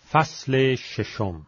فصل ششم.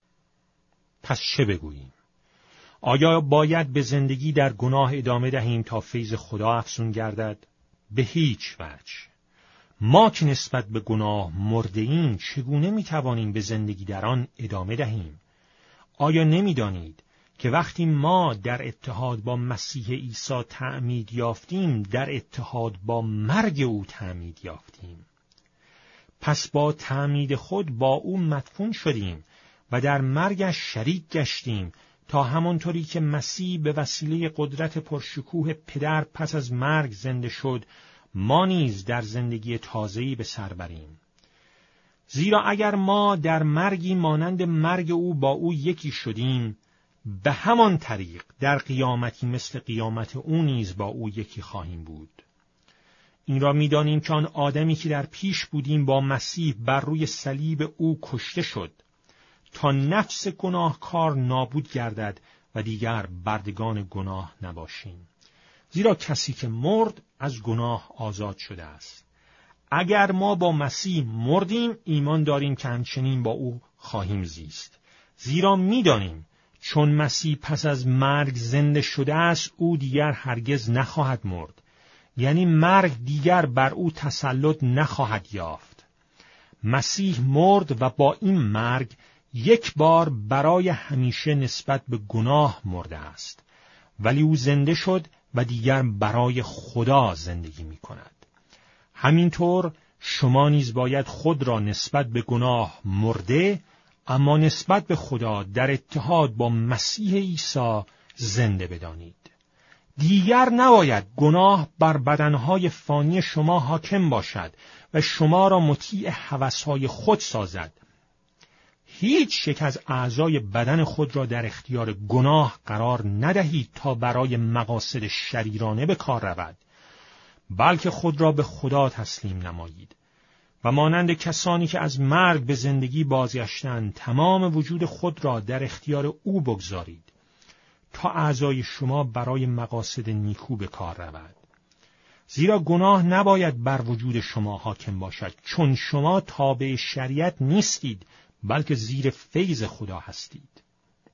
پس چه بگوییم؟ آیا باید به زندگی در گناه ادامه دهیم تا فیض خدا افزون گردد؟ به هیچ وجه. ما که نسبت به گناه مرده ایم، چگونه میتوانیم به زندگی در آن ادامه دهیم؟ آیا نمیدانید که وقتی ما در اتحاد با مسیح عیسی تعمید یافتیم، در اتحاد با مرگ او تعمید یافتیم؟ پس با تعمید خود با او مدفون شدیم و در مرگش شریک گشتیم، تا همانطوری که مسیح به وسیله قدرت پرشکوه پدر پس از مرگ زنده شد، ما نیز در زندگی تازه‌ای به سر بریم. زیرا اگر ما در مرگی مانند مرگ او با او یکی شدیم، به همان طریق در قیامتی مثل قیامت او نیز با او یکی خواهیم بود. این را می‌دانیم که آن آدمی که در پیش بودیم با مسیح بر روی صلیب او کشته شد، تا نفس گناهکار نابود گردد و دیگر بردگان گناه نباشیم. زیرا کسی که مرد از گناه آزاد شده است. اگر ما با مسیح مردیم، ایمان داریم که همچنین با او خواهیم زیست. زیرا می‌دانیم چون مسیح پس از مرگ زنده شده است، او دیگر هرگز نخواهد مرد. یعنی مرگ دیگر بر او تسلط نخواهد یافت. مسیح مرد و با این مرگ یک بار برای همیشه نسبت به گناه مرده است، ولی او زنده شد و دیگر برای خدا زندگی می کند. همینطور شما نیز باید خود را نسبت به گناه مرده، اما نسبت به خدا در اتحاد با مسیح عیسی زنده بدانید. دیگر نباید گناه بر بدنهای فانی شما حاکم باشد و شما را مطیع هوسهای خود سازد. هیچ یک از اعضای بدن خود را در اختیار گناه قرار ندهید تا برای مقاصد شریرانه به کار رود، بلکه خود را به خدا تسلیم نمایید و مانند کسانی که از مرگ به زندگی بازگشتند، تمام وجود خود را در اختیار او بگذارید تا اعضای شما برای مقاصد نیکو به کار رود. زیرا گناه نباید بر وجود شما حاکم باشد، چون شما تابع شریعت نیستید، بلکه زیر فیض خدا هستید.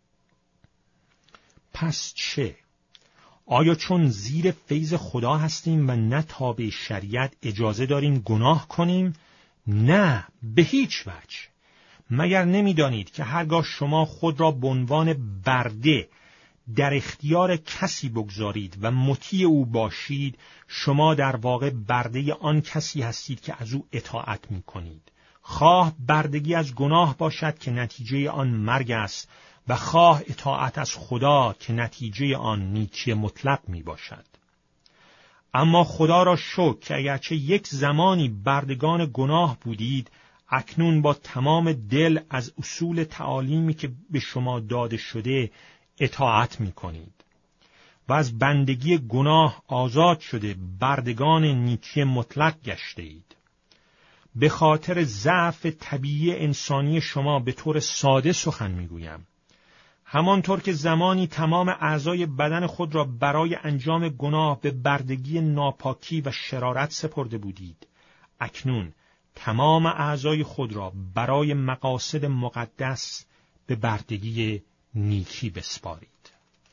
پس چه؟ آیا چون زیر فیض خدا هستیم و نه تابع شریعت اجازه داریم گناه کنیم؟ نه، به هیچ وجه. مگر نمی‌دانید که هرگاه شما خود را به عنوان برده در اختیار کسی بگذارید و مطیع او باشید، شما در واقع برده آن کسی هستید که از او اطاعت می‌کنید. خواه بردگی از گناه باشد که نتیجه آن مرگ است و خواه اطاعت از خدا که نتیجه آن نیکی مطلق می باشد. اما خدا را شکر که اگرچه یک زمانی بردگان گناه بودید، اکنون با تمام دل از اصول تعالیمی که به شما داده شده اطاعت می کنید و از بندگی گناه آزاد شده بردگان نیکی مطلق گشته اید. به خاطر ضعف طبیعی انسانی شما به طور ساده سخن میگویم. همانطور که زمانی تمام اعضای بدن خود را برای انجام گناه به بردگی ناپاکی و شرارت سپرده بودید، اکنون تمام اعضای خود را برای مقاصد مقدس به بردگی نیکی بسپارید.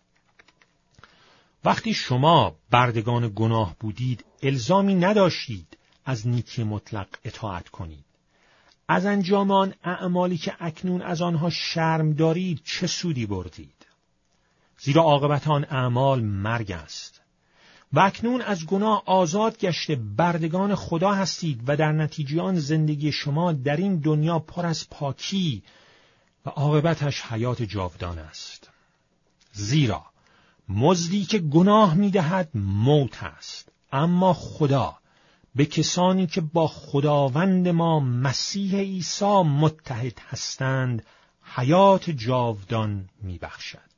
وقتی شما بردگان گناه بودید، الزامی نداشتید از نیکی مطلق اطاعت کنید. از انجام آن اعمالی که اکنون از آنها شرم دارید چه سودی بردید؟ زیرا عاقبت آن اعمال مرگ است. و اکنون از گناه آزاد گشته بردگان خدا هستید و در نتیجه آن زندگی شما در این دنیا پر از پاکی و عاقبتش حیات جاودان است. زیرا مزدی که گناه می‌دهد موت است، اما خدا به کسانی که با خداوند ما مسیح عیسی متحد هستند حیات جاودان می‌بخشد.